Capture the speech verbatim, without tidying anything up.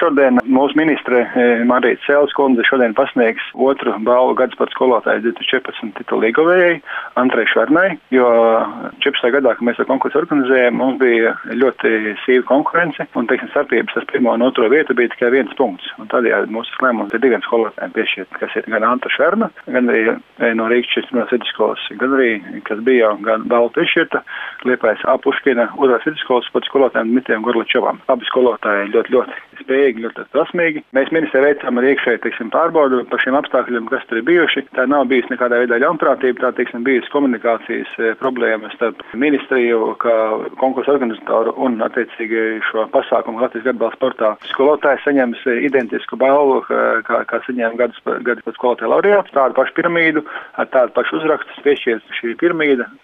šodien mūsu ministre Marīta Cēles kundze šodien pasniegs otru balvu gada sporta skolotāju divtūkstoš četrpadsmit titulu ieguvējai Antrai Švarnai, jo četrpadsmitajā gadā, kad mēs to konkursu organizējām, mums bija ļoti sīva konkurence un, teiksim, starpības tas pirmo un otro vietu bija tikai viens punkts. Un tādējādi mūsu lēmums ir diviem skolotājiem piešķirt, kas ir gan Anta Švarna, gan arī no Rīgas četrpadsmitās vidusskolas, gan arī, kas bija gan balvu piešķirta Liepājas A. Puškina otrās vidusskolas sporta skolotājiem Dmitrijam Gorličovam. Abi skolotāji ļoti, ļoti spējīgi, ļoti prasmīgi. Mēs ministrē veicām arī iekšēji, teiksim, pārbaudu par šiem apstākļiem, kas tur ir bijuši. Tā nav bijusi nekādā veidā ļaunprātība, tā, teiksim, bijusi komunikācijas problēmas starp ministriju, kā konkursu organizatoru un, attiecīgi, šo pasākumu Latvijas gada balvu sportā. Skolotājs saņems identisku balvu, kā, kā saņēma gada, gada skolotāja laureāts, tādu pašu piramīdu, ar tādu pašu uzrakstu piešķirt šī piramīda